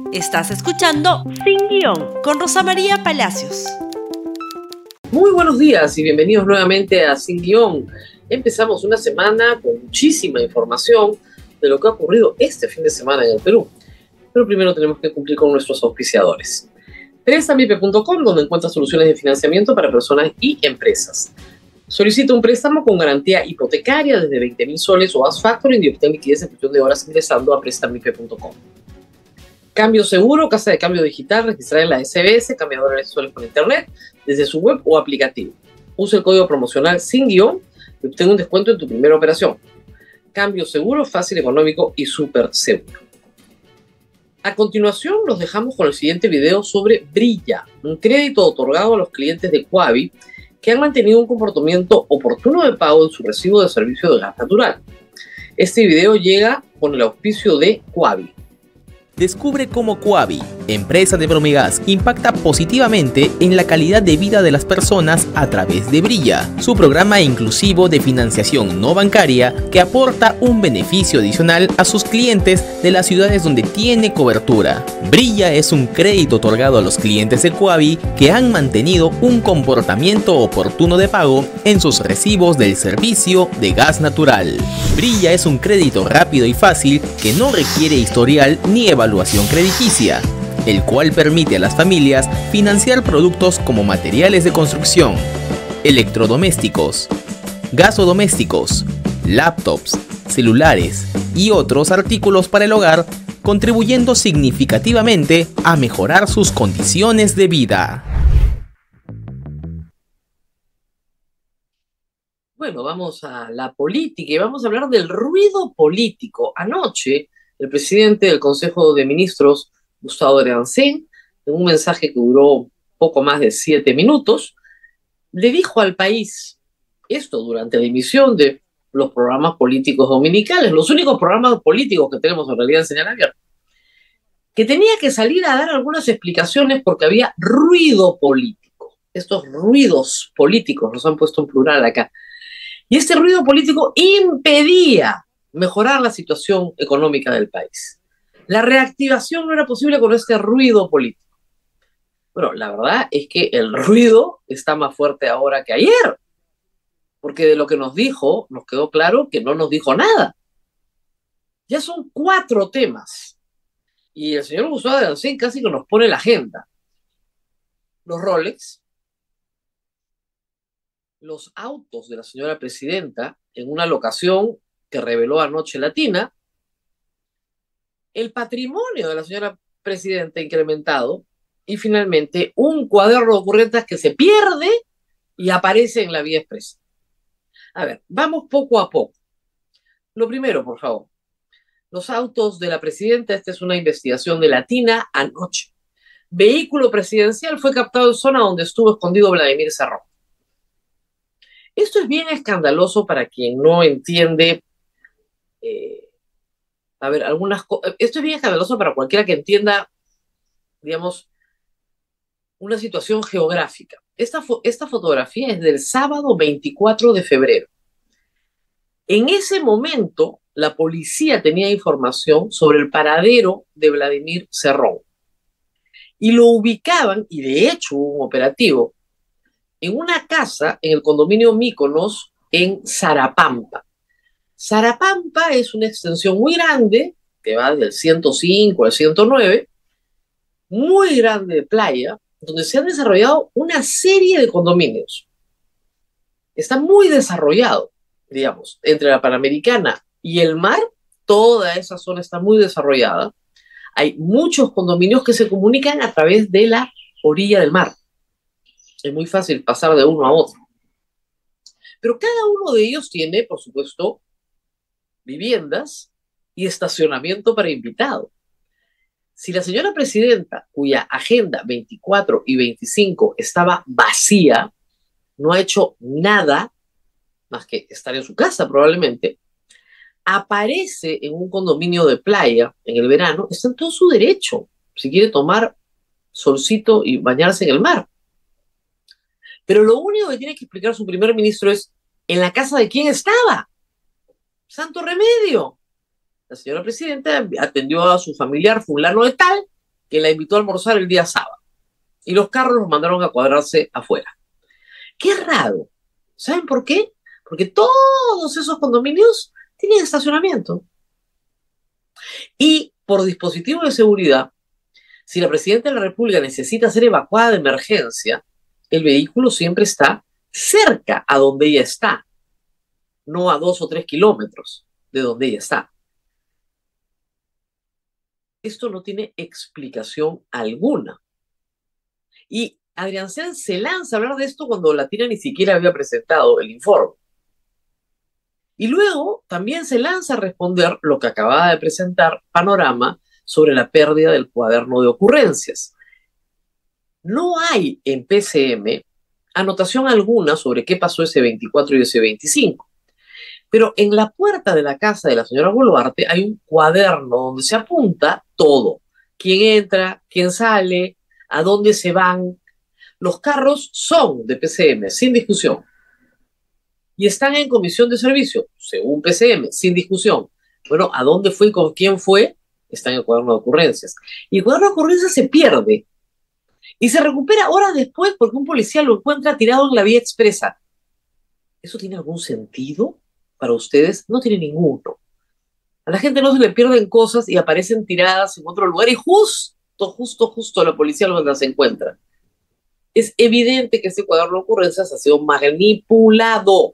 Estás escuchando Sin Guión con Rosa María Palacios. Muy buenos días y bienvenidos nuevamente a Sin Guión. Empezamos una semana con muchísima información de lo que ha ocurrido este fin de semana en el Perú. Pero primero tenemos que cumplir con nuestros auspiciadores. Prestamipe.com, donde encuentras soluciones de financiamiento para personas y empresas. Solicita un préstamo con garantía hipotecaria desde 20.000 soles o haz factoring y obtén liquidez en cuestión de horas ingresando a Prestamipe.com. Cambio Seguro, casa de cambio digital registrada en la SBS, cambiadora de soles por internet, desde su web o aplicativo. Usa el código promocional Sin Guión y obtén un descuento en tu primera operación. Cambio Seguro, fácil, económico y súper seguro. A continuación, los dejamos con el siguiente video sobre Brilla, un crédito otorgado a los clientes de Quavi que han mantenido un comportamiento oportuno de pago en su recibo de servicio de gas natural. Este video llega con el auspicio de Quavi. Descubre cómo Quavi, empresa de Bromigas, impacta positivamente en la calidad de vida de las personas a través de Brilla, su programa inclusivo de financiación no bancaria que aporta un beneficio adicional a sus clientes de las ciudades donde tiene cobertura. Brilla es un crédito otorgado a los clientes de Quavi que han mantenido un comportamiento oportuno de pago en sus recibos del servicio de gas natural. Brilla es un crédito rápido y fácil que no requiere historial ni evaluación crediticia, el cual permite a las familias financiar productos como materiales de construcción, electrodomésticos, gasodomésticos, laptops, celulares y otros artículos para el hogar, contribuyendo significativamente a mejorar sus condiciones de vida. Bueno, vamos a la política y vamos a hablar del ruido político. Anoche, el presidente del Consejo de Ministros, Gustavo Arencén, en un mensaje que duró poco más de 7 minutos, le dijo al país, esto durante la emisión de los programas políticos dominicales, los únicos programas políticos que tenemos en realidad en señal abierta, que tenía que salir a dar algunas explicaciones porque había ruido político. Estos ruidos políticos, los han puesto en plural acá. Y este ruido político impedía mejorar la situación económica del país. La reactivación no era posible con este ruido político. Bueno, la verdad es que el ruido está más fuerte ahora que ayer, porque de lo que nos dijo, nos quedó claro que no nos dijo nada. Ya son 4 temas. Y el señor Gustavo Arencén casi que nos pone la agenda. Los Rolex, los autos de la señora presidenta en una locación que reveló anoche Latina, el patrimonio de la señora presidenta incrementado y finalmente un cuaderno de ocurrencias que se pierde y aparece en la vía expresa. A ver, vamos poco a poco. Lo primero, por favor, los autos de la presidenta. Esta es una investigación de Latina anoche. Vehículo presidencial fue captado en zona donde estuvo escondido Vladimir Cerrón. Esto es bien escandaloso para quien no entiende. Esto es bien escandaloso para cualquiera que entienda, digamos, una situación geográfica. Esta fotografía es del sábado 24 de febrero. En ese momento, la policía tenía información sobre el paradero de Vladimir Cerrón. Y lo ubicaban, y de hecho hubo un operativo, en una casa en el condominio Míconos, en Sarapampa. Sarapampa es una extensión muy grande, que va del 105 al 109, muy grande de playa, donde se han desarrollado una serie de condominios. Está muy desarrollado, digamos, entre la Panamericana y el mar, toda esa zona está muy desarrollada. Hay muchos condominios que se comunican a través de la orilla del mar. Es muy fácil pasar de uno a otro. Pero cada uno de ellos tiene, por supuesto, viviendas y estacionamiento para invitados. Si la señora presidenta, cuya agenda 24 y 25 estaba vacía, no ha hecho nada más que estar en su casa probablemente, aparece en un condominio de playa en el verano, está en todo su derecho, si quiere tomar solcito y bañarse en el mar. Pero lo único que tiene que explicar su primer ministro es ¿en la casa de quién estaba? Santo remedio. La señora presidenta atendió a su familiar fulano de tal que la invitó a almorzar el día sábado. Y los carros los mandaron a cuadrarse afuera. Qué raro. ¿Saben por qué? Porque todos esos condominios tienen estacionamiento. Y por dispositivo de seguridad, si la presidenta de la República necesita ser evacuada de emergencia, el vehículo siempre está cerca a donde ella está, no a 2 o 3 kilómetros de donde ella está. Esto no tiene explicación alguna. Y Adrián Sáenz se lanza a hablar de esto cuando la Tina ni siquiera había presentado el informe. Y luego también se lanza a responder lo que acababa de presentar Panorama sobre la pérdida del cuaderno de ocurrencias. No hay en PCM anotación alguna sobre qué pasó ese 24 y ese 25. Pero en la puerta de la casa de la señora Boluarte hay un cuaderno donde se apunta todo. Quién entra, quién sale, a dónde se van. Los carros son de PCM, sin discusión. Y están en comisión de servicio, según PCM, sin discusión. Bueno, ¿a dónde fue y con quién fue? Está en el cuaderno de ocurrencias. Y el cuaderno de ocurrencias se pierde. Y se recupera horas después porque un policía lo encuentra tirado en la vía expresa. ¿Eso tiene algún sentido para ustedes? No tiene ninguno. A la gente no se le pierden cosas y aparecen tiradas en otro lugar y justo la policía las encuentra. Es evidente que ese cuaderno de ocurrencias ha sido manipulado,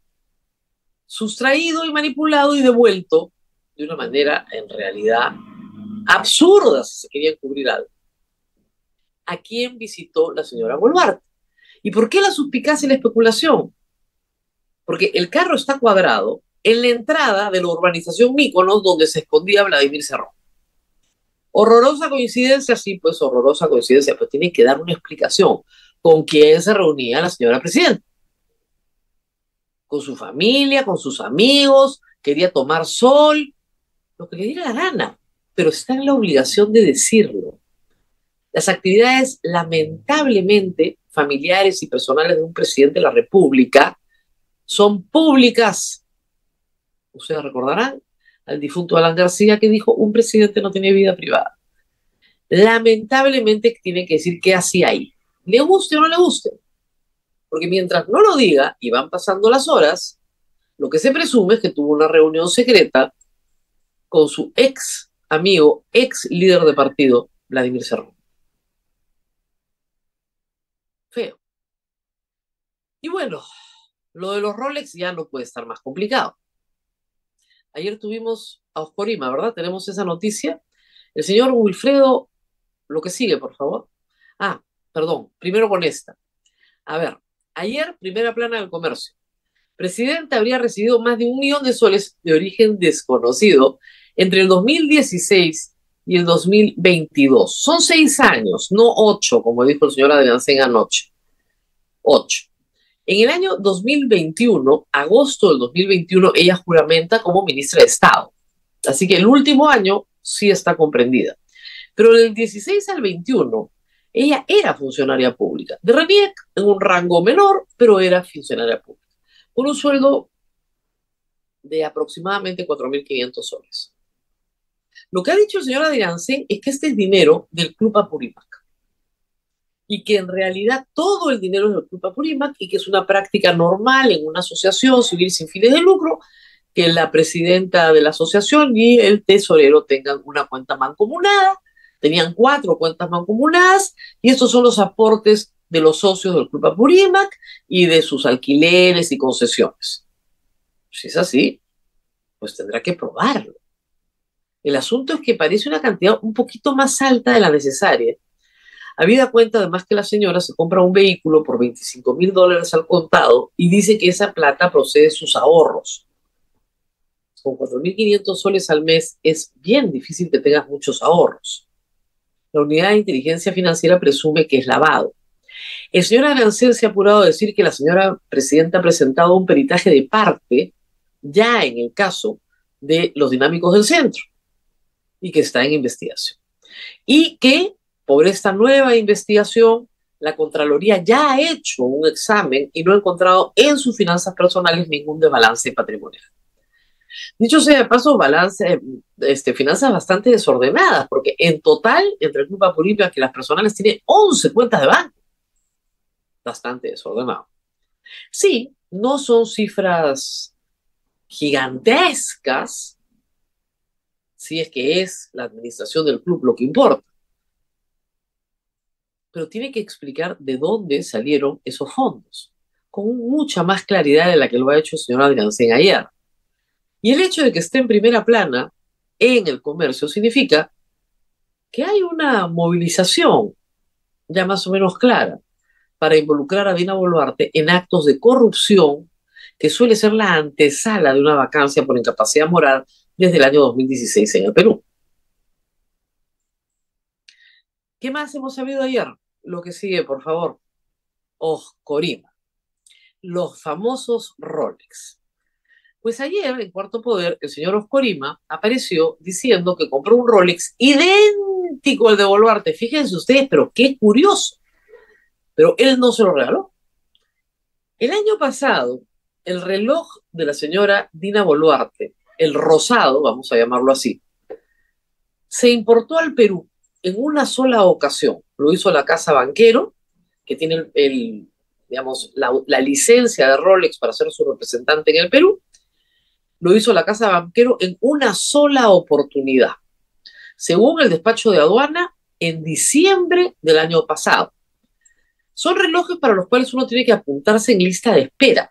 sustraído y manipulado y devuelto de una manera en realidad absurda si se quería encubrir algo. ¿A quién visitó la señora Boluarte? ¿Y por qué la suspicacia y la especulación? Porque el carro está cuadrado en la entrada de la urbanización Míconos donde se escondía Vladimir Cerrón. Horrorosa coincidencia, sí, pues horrorosa coincidencia, pues tienen que dar una explicación. ¿Con quién se reunía la señora presidenta? Con su familia, con sus amigos, quería tomar sol, lo que le diera la gana, pero está en la obligación de decirlo. Las actividades lamentablemente familiares y personales de un presidente de la República son públicas. Ustedes recordarán al difunto Alan García que dijo, un presidente no tiene vida privada. Lamentablemente tienen que decir qué hacía ahí. Le guste o no le guste. Porque mientras no lo diga y van pasando las horas, lo que se presume es que tuvo una reunión secreta con su ex amigo, ex líder de partido, Vladimir Cerrón. Feo. Y bueno, lo de los Rolex ya no puede estar más complicado. Ayer tuvimos a Oscorima, ¿verdad? Tenemos esa noticia. El señor Wilfredo, lo que sigue, por favor. Ah, perdón, primero con esta. A ver, ayer, primera plana del Comercio. Presidente habría recibido más de 1 millón de soles de origen desconocido entre el 2016 y el 2022. Son 6 años, no 8, como dijo el señor Adrián Sáenz anoche. 8. En el año 2021, agosto del 2021, ella juramenta como ministra de Estado. Así que el último año sí está comprendida. Pero del 16 al 21, ella era funcionaria pública. De RENIEC, en un rango menor, pero era funcionaria pública. Con un sueldo de aproximadamente 4.500 soles. Lo que ha dicho el señor Adrián Sáenz es que este es dinero del Club Apurímac. Y que en realidad todo el dinero es del Club Apurímac y que es una práctica normal en una asociación civil sin fines de lucro, que la presidenta de la asociación y el tesorero tengan una cuenta mancomunada. Tenían 4 cuentas mancomunadas y estos son los aportes de los socios del Club Apurímac y de sus alquileres y concesiones. Si es así, pues tendrá que probarlo. El asunto es que parece una cantidad un poquito más alta de la necesaria. Habida cuenta además que la señora se compra un vehículo por $25,000 al contado y dice que esa plata procede de sus ahorros. Con 4.500 soles al mes es bien difícil que tengas muchos ahorros. La unidad de inteligencia financiera presume que es lavado. El señor Arancel se ha apurado a decir que la señora presidenta ha presentado un peritaje de parte ya en el caso de los dinámicos del centro y que está en investigación. Y que por esta nueva investigación, la Contraloría ya ha hecho un examen y no ha encontrado en sus finanzas personales ningún desbalance patrimonial. Dicho sea de paso, finanzas bastante desordenadas, porque en total, entre el Grupo Apurímac y las personales, tiene 11 cuentas de banco. Bastante desordenado. Sí, no son cifras gigantescas, si es que es la administración del club lo que importa. Pero tiene que explicar de dónde salieron esos fondos, con mucha más claridad de la que lo ha hecho el señor Adriancén ayer. Y el hecho de que esté en primera plana en el comercio significa que hay una movilización ya más o menos clara para involucrar a Dina Boluarte en actos de corrupción que suele ser la antesala de una vacancia por incapacidad moral desde el año 2016 en el Perú. ¿Qué más hemos sabido ayer? Lo que sigue, por favor. Oscorima. Los famosos Rolex. Pues ayer, en Cuarto Poder, el señor Oscorima apareció diciendo que compró un Rolex idéntico al de Boluarte. Fíjense ustedes, pero qué curioso. Pero él no se lo regaló. El año pasado, el reloj de la señora Dina Boluarte, el rosado, vamos a llamarlo así, se importó al Perú en una sola ocasión. Lo hizo la Casa Banquero, que tiene digamos, la licencia de Rolex para ser su representante en el Perú. Lo hizo la Casa Banquero en una sola oportunidad. Según el despacho de aduana, en diciembre del año pasado. Son relojes para los cuales uno tiene que apuntarse en lista de espera.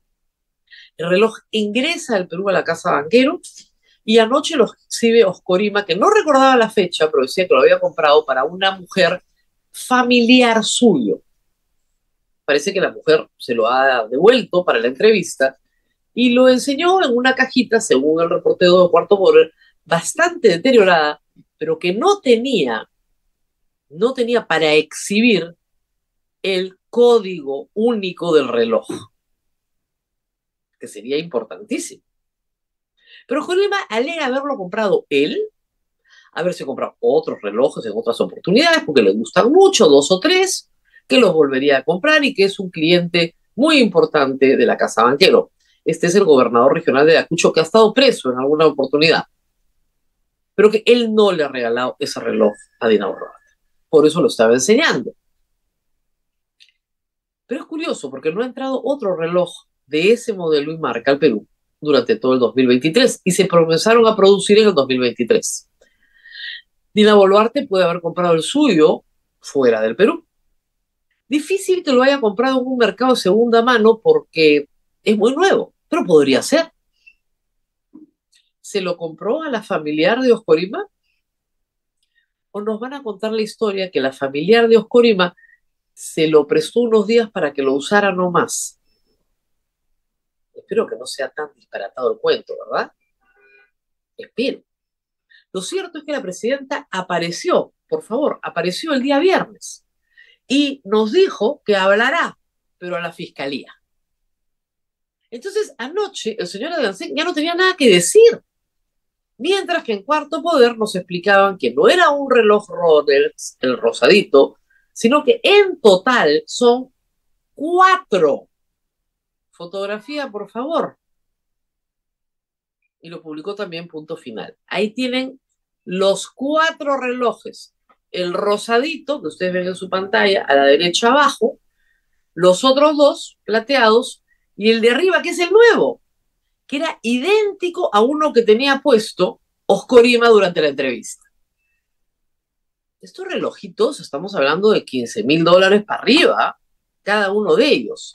El reloj ingresa al Perú a la Casa Banquero y anoche lo exhibe Oscorima, que no recordaba la fecha, pero decía que lo había comprado para una mujer familiar suyo. Parece que la mujer se lo ha devuelto para la entrevista y lo enseñó en una cajita, según el reportero de Cuarto Poder, bastante deteriorada, pero que no tenía para exhibir el código único del reloj, que sería importantísimo. Pero Oscorima alega haberlo comprado él, haberse comprado otros relojes en otras oportunidades, porque le gustan mucho, 2 o 3, que los volvería a comprar y que es un cliente muy importante de la Casa Banquero. Este es el gobernador regional de Ayacucho, que ha estado preso en alguna oportunidad, pero que él no le ha regalado ese reloj a Dina Boluarte. Por eso lo estaba enseñando. Pero es curioso, porque no ha entrado otro reloj de ese modelo y marca al Perú durante todo el 2023 y se comenzaron a producir en el 2023. Dina Boluarte puede haber comprado el suyo fuera del Perú. Difícil que lo haya comprado en un mercado de segunda mano porque es muy nuevo, pero podría ser. ¿Se lo compró a la familiar de Oscorima? ¿O nos van a contar la historia que la familiar de Oscorima se lo prestó unos días para que lo usara nomás? Espero que no sea tan disparatado el cuento, ¿verdad? Espero. Lo cierto es que la presidenta apareció el día viernes y nos dijo que hablará, pero a la fiscalía. Entonces, anoche el señor Adriancén ya no tenía nada que decir, mientras que en Cuarto Poder nos explicaban que no era un reloj Rolex, el rosadito, sino que en total son 4. Fotografía, por favor. Y lo publicó también Punto Final. Ahí tienen los 4 relojes. El rosadito, que ustedes ven en su pantalla, a la derecha abajo, los otros 2 plateados, y el de arriba, que es el nuevo, que era idéntico a uno que tenía puesto Oscorima durante la entrevista. Estos relojitos, estamos hablando de $15,000 para arriba, cada uno de ellos.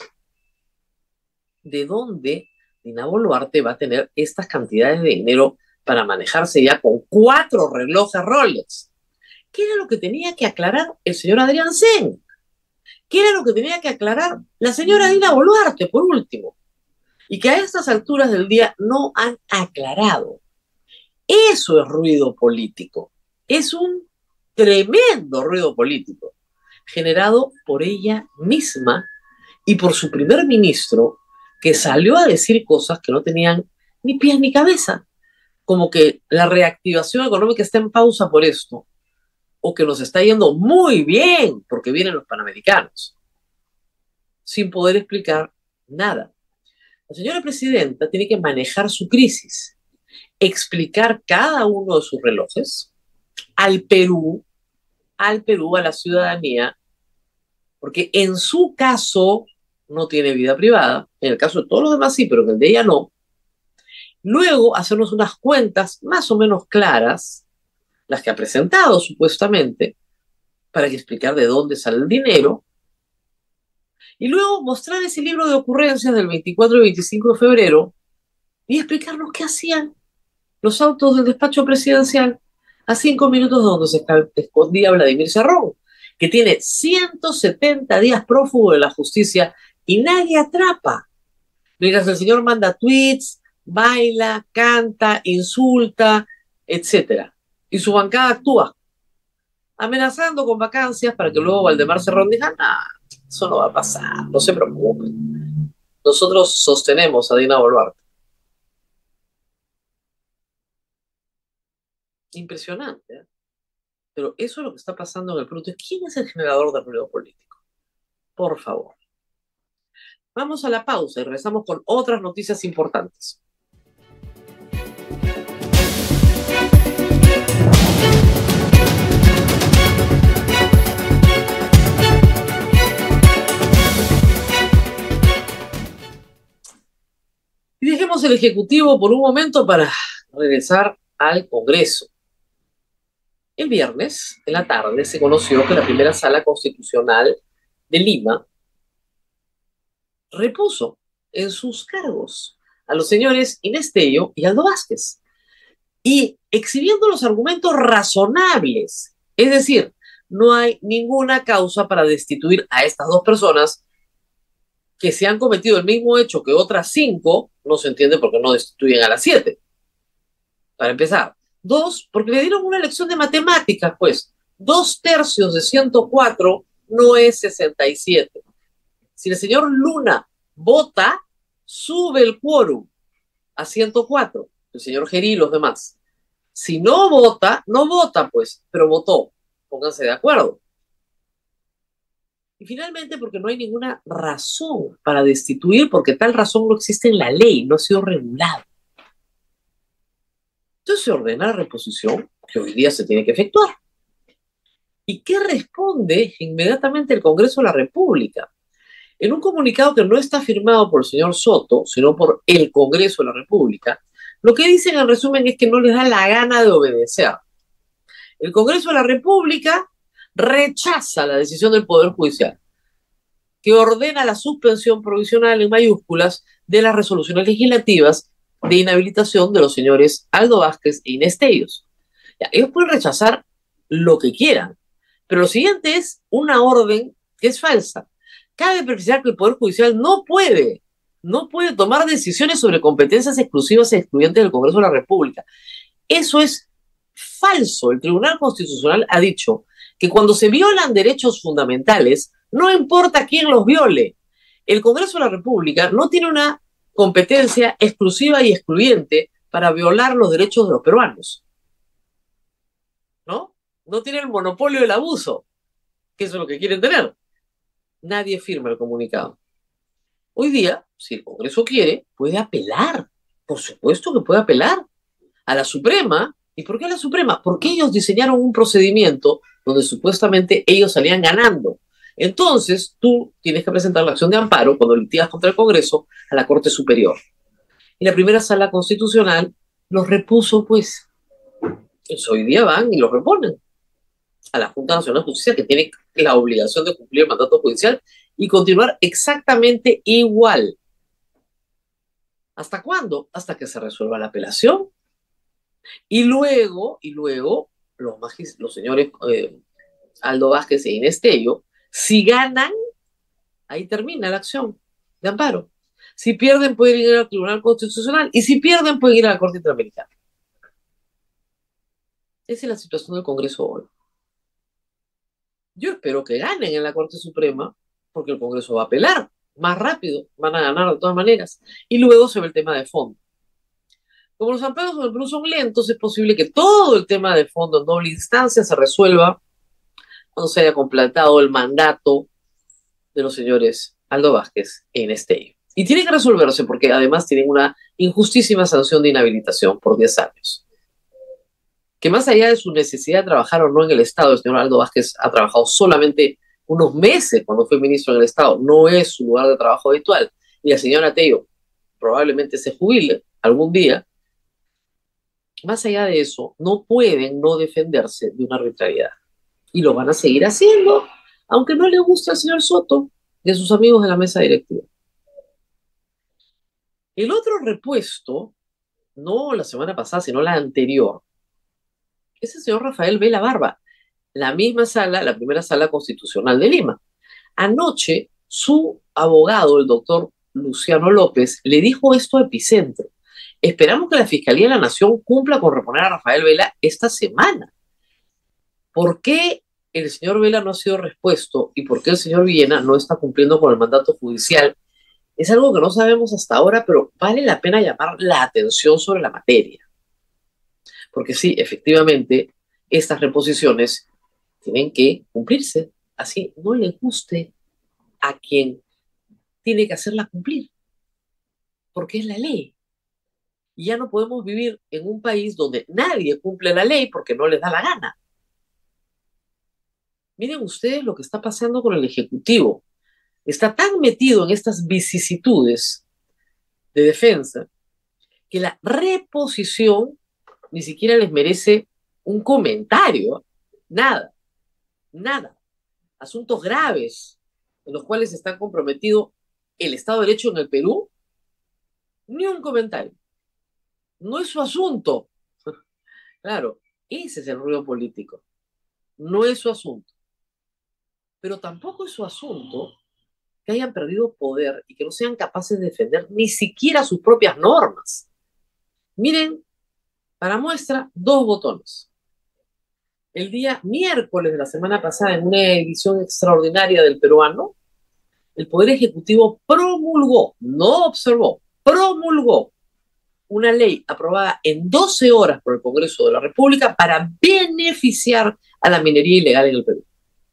¿De dónde Dina Boluarte va a tener estas cantidades de dinero para manejarse ya con 4 relojes Rolex? ¿Qué era lo que tenía que aclarar el señor Adriancén? ¿Qué era lo que tenía que aclarar la señora Dina Boluarte, por último? Y que a estas alturas del día no han aclarado. Eso es ruido político. Es un tremendo ruido político, generado por ella misma y por su primer ministro, que salió a decir cosas que no tenían ni pies ni cabeza, como que la reactivación económica está en pausa por esto, o que nos está yendo muy bien porque vienen los panamericanos, sin poder explicar nada. La señora presidenta tiene que manejar su crisis, explicar cada uno de sus relojes al Perú, a la ciudadanía, porque en su caso no tiene vida privada, en el caso de todos los demás sí, pero en el de ella no. Luego hacernos unas cuentas más o menos claras, las que ha presentado supuestamente, para que explicar de dónde sale el dinero, y luego mostrar ese libro de ocurrencias del 24 y 25 de febrero y explicarnos qué hacían los autos del despacho presidencial a 5 minutos de donde se escondía Vladimir Cerrón, que tiene 170 días prófugo de la justicia y nadie atrapa. Mientras el señor manda tweets, baila, canta, insulta, etc. Y su bancada actúa, amenazando con vacancias para que luego Valdemar Cerrón diga, nah, eso no va a pasar, no se preocupen. Nosotros sostenemos a Dina Boluarte. Impresionante, ¿eh? Pero eso es lo que está pasando en el Perú. ¿Quién es el generador de ruido político? Por favor. Vamos a la pausa y regresamos con otras noticias importantes. Y dejemos el Ejecutivo por un momento para regresar al Congreso. El viernes, en la tarde, se conoció que la primera sala constitucional de Lima repuso en sus cargos a los señores Inés Tello y Aldo Vázquez, y exhibiendo los argumentos razonables. Es decir, no hay ninguna causa para destituir a estas dos personas que se han cometido el mismo hecho que otras 5, no se entiende por qué no destituyen a las 7. Para empezar. 2, porque le dieron una lección de matemáticas, pues. 2/3 de 104 no es 67. Si el señor Luna vota, sube el quórum a 104. El señor Gerí y los demás. Si no vota, no vota, pues, pero votó. Pónganse de acuerdo. Y finalmente, porque no hay ninguna razón para destituir, porque tal razón no existe en la ley, no ha sido regulado. Entonces se ordena la reposición que hoy día se tiene que efectuar. ¿Y qué responde inmediatamente el Congreso de la República? En un comunicado que no está firmado por el señor Soto, sino por el Congreso de la República, lo que dicen en resumen es que no les da la gana de obedecer. El Congreso de la República rechaza la decisión del Poder Judicial, que ordena la suspensión provisional en mayúsculas de las resoluciones legislativas de inhabilitación de los señores Aldo Vázquez e Inés Tello. Ellos pueden rechazar lo que quieran, pero lo siguiente es una orden que es falsa. Cabe precisar que el Poder Judicial no puede tomar decisiones sobre competencias exclusivas e excluyentes del Congreso de la República. Eso es falso. El Tribunal Constitucional ha dicho que cuando se violan derechos fundamentales, no importa quién los viole, el Congreso de la República no tiene una competencia exclusiva y excluyente para violar los derechos de los peruanos. ¿No? No tiene el monopolio del abuso, que eso es lo que quieren tener. Nadie firma el comunicado. Hoy día, si el Congreso quiere, puede apelar. Por supuesto que puede apelar a la Suprema. ¿Y por qué a la Suprema? Porque ellos diseñaron un procedimiento donde supuestamente ellos salían ganando. Entonces, tú tienes que presentar la acción de amparo cuando litigas contra el Congreso a la Corte Superior. Y la primera sala constitucional los repuso, pues. Entonces, hoy día van y los reponen a la Junta Nacional de Justicia, que tiene la obligación de cumplir el mandato judicial y continuar exactamente igual. ¿Hasta cuándo? Hasta que se resuelva la apelación. Y luego los señores Aldo Vázquez e Inés Tello, si ganan, ahí termina la acción de amparo. Si pierden, pueden ir al Tribunal Constitucional, y si pierden, pueden ir a la Corte Interamericana. Esa es la situación del Congreso hoy. Yo espero que ganen en la Corte Suprema, porque el Congreso va a apelar más rápido, van a ganar de todas maneras, y luego se ve el tema de fondo. Como los amparos en el Perú son lentos, es posible que todo el tema de fondo en doble instancia se resuelva cuando se haya completado el mandato de los señores Aldo Vázquez e Inés Tello. Y tiene que resolverse porque además tienen una injustísima sanción de inhabilitación por 10 años. Que más allá de su necesidad de trabajar o no en el Estado, el señor Aldo Vázquez ha trabajado solamente unos meses cuando fue ministro en el Estado, no es su lugar de trabajo habitual. Y la señora Tello probablemente se jubile algún día. Más allá de eso, no pueden no defenderse de una arbitrariedad. Y lo van a seguir haciendo, aunque no le guste al señor Soto y a sus amigos de la mesa directiva. El otro repuesto, no la semana pasada, sino la anterior, es el señor Rafael Vela Barba, la misma sala, la primera sala constitucional de Lima. Anoche, su abogado, el doctor Luciano López, le dijo esto a Epicentro. Esperamos que la Fiscalía de la Nación cumpla con reponer a Rafael Vela esta semana. ¿Por qué el señor Vela no ha sido respuesto y por qué el señor Villena no está cumpliendo con el mandato judicial? Es algo que no sabemos hasta ahora, pero vale la pena llamar la atención sobre la materia. Porque sí, efectivamente, estas reposiciones tienen que cumplirse. Así no le guste a quien tiene que hacerla cumplir, porque es la ley. Y ya no podemos vivir en un país donde nadie cumple la ley porque no les da la gana. Miren ustedes lo que está pasando con el Ejecutivo. Está tan metido en estas vicisitudes de defensa que la reposición ni siquiera les merece un comentario. Nada, nada. Asuntos graves en los cuales está comprometido el Estado de Derecho en el Perú, ni un comentario. No es su asunto. Claro, ese es el ruido político. No es su asunto. Pero tampoco es su asunto que hayan perdido poder y que no sean capaces de defender ni siquiera sus propias normas. Miren, para muestra, 2 botones. El día miércoles de la semana pasada, en una edición extraordinaria del Peruano, el Poder Ejecutivo promulgó, no observó, promulgó una ley aprobada en 12 horas por el Congreso de la República para beneficiar a la minería ilegal en el Perú.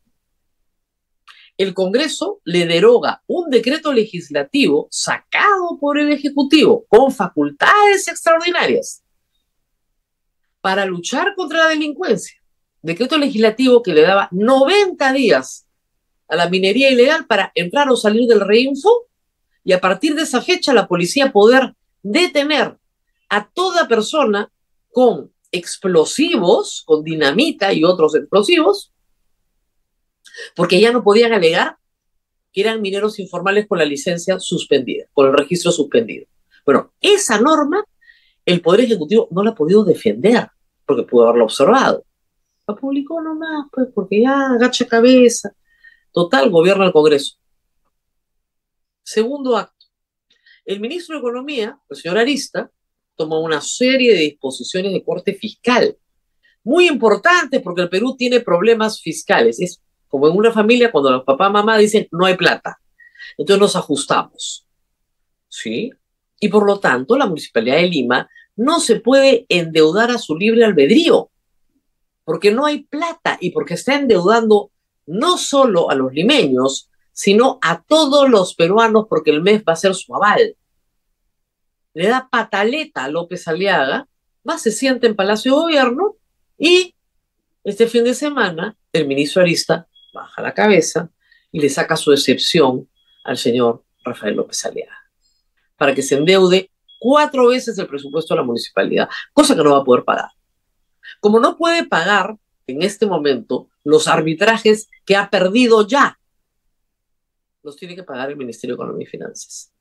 El Congreso le deroga un decreto legislativo sacado por el Ejecutivo con facultades extraordinarias para luchar contra la delincuencia. Decreto legislativo que le daba 90 días a la minería ilegal para entrar o salir del reinfo y a partir de esa fecha la policía poder detener a toda persona con explosivos, con dinamita y otros explosivos, porque ya no podían alegar que eran mineros informales con la licencia suspendida, con el registro suspendido. Bueno, esa norma el Poder Ejecutivo no la ha podido defender, porque pudo haberla observado. La publicó nomás, pues, porque ya agacha cabeza. Total, gobierna el Congreso. Segundo acto. El ministro de Economía, el señor Arista, tomó una serie de disposiciones de corte fiscal, muy importantes porque el Perú tiene problemas fiscales. Es como en una familia cuando los papá y mamá dicen no hay plata. Entonces nos ajustamos. ¿Sí? Y por lo tanto, la Municipalidad de Lima no se puede endeudar a su libre albedrío, porque no hay plata y porque está endeudando no solo a los limeños, sino a todos los peruanos porque el MES va a ser su aval. Le da pataleta a López Aliaga, va, se sienta en Palacio de Gobierno y este fin de semana el ministro Arista baja la cabeza y le saca su excepción al señor Rafael López Aliaga para que se endeude 4 veces el presupuesto de la municipalidad, cosa que no va a poder pagar. Como no puede pagar en este momento los arbitrajes que ha perdido ya, los tiene que pagar el Ministerio de Economía y Finanzas.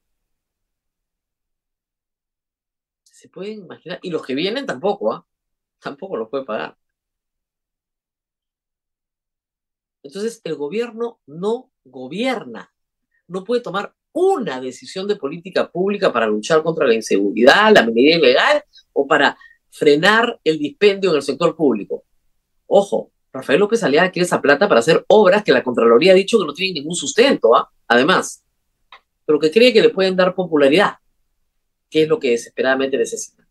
Se pueden imaginar, y los que vienen tampoco, tampoco los puede pagar. Entonces el gobierno no gobierna, no puede tomar una decisión de política pública para luchar contra la inseguridad, la minería ilegal o para frenar el dispendio en el sector público. Ojo, Rafael López Aliaga quiere esa plata para hacer obras que la Contraloría ha dicho que no tienen ningún sustento, además, pero que cree que le pueden dar popularidad, que es lo que desesperadamente necesita.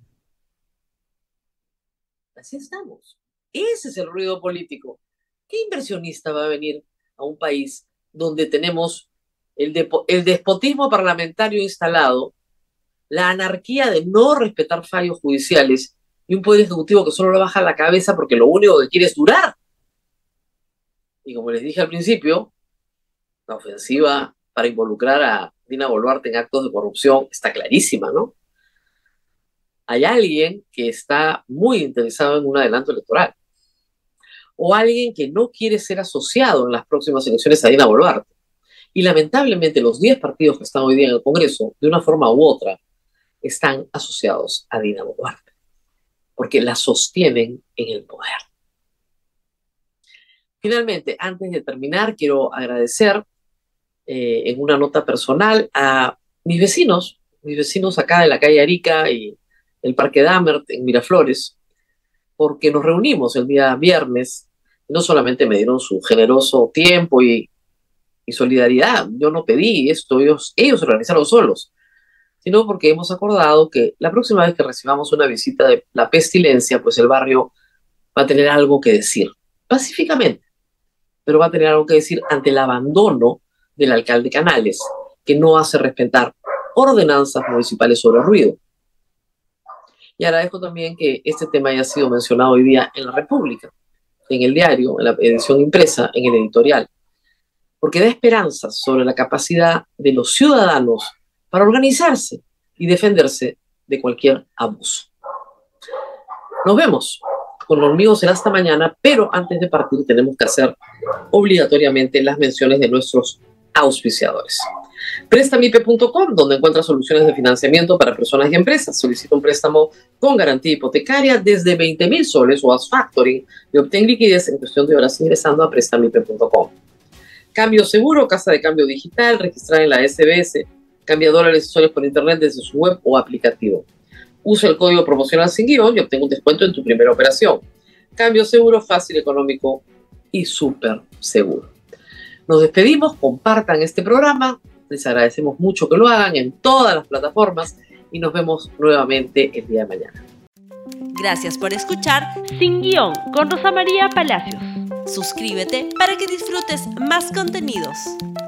Así estamos. Ese es el ruido político. ¿Qué inversionista va a venir a un país donde tenemos el despotismo parlamentario instalado, la anarquía de no respetar fallos judiciales y un poder ejecutivo que solo le baja la cabeza porque lo único que quiere es durar. Y como les dije al principio, la ofensiva para involucrar a Dina Boluarte en actos de corrupción está clarísima, ¿no? Hay alguien que está muy interesado en un adelanto electoral, o alguien que no quiere ser asociado en las próximas elecciones a Dina Boluarte. Y lamentablemente los 10 partidos que están hoy día en el Congreso, de una forma u otra, están asociados a Dina Boluarte, porque la sostienen en el poder. Finalmente, antes de terminar, quiero agradecer en una nota personal a mis vecinos acá de la calle Arica y el Parque Dahmer en Miraflores, porque nos reunimos el día viernes, y no solamente me dieron su generoso tiempo y solidaridad, yo no pedí esto, ellos se organizaron solos, sino porque hemos acordado que la próxima vez que recibamos una visita de la pestilencia, pues el barrio va a tener algo que decir, pacíficamente, pero va a tener algo que decir ante el abandono del alcalde Canales, que no hace respetar ordenanzas municipales sobre el ruido. Y agradezco también que este tema haya sido mencionado hoy día en la República, en el diario, en la edición impresa, en el editorial, porque da esperanzas sobre la capacidad de los ciudadanos para organizarse y defenderse de cualquier abuso. Nos vemos. Conmigo será hasta mañana, pero antes de partir tenemos que hacer obligatoriamente las menciones de nuestros auspiciadores. Prestamipe.com, donde encuentras soluciones de financiamiento para personas y empresas. Solicita un préstamo con garantía hipotecaria desde 20.000 soles o haz factoring y obtén liquidez en cuestión de horas ingresando a prestamipe.com. Cambio Seguro, casa de cambio digital, registrada en la SBS, cambia dólares y soles por internet desde su web o aplicativo. Usa el código promocional sin guión y obtén un descuento en tu primera operación. Cambio Seguro, fácil, económico y súper seguro. Nos despedimos, compartan este programa, les agradecemos mucho que lo hagan en todas las plataformas y nos vemos nuevamente el día de mañana. Gracias por escuchar Sin Guión con Rosa María Palacios. Suscríbete para que disfrutes más contenidos.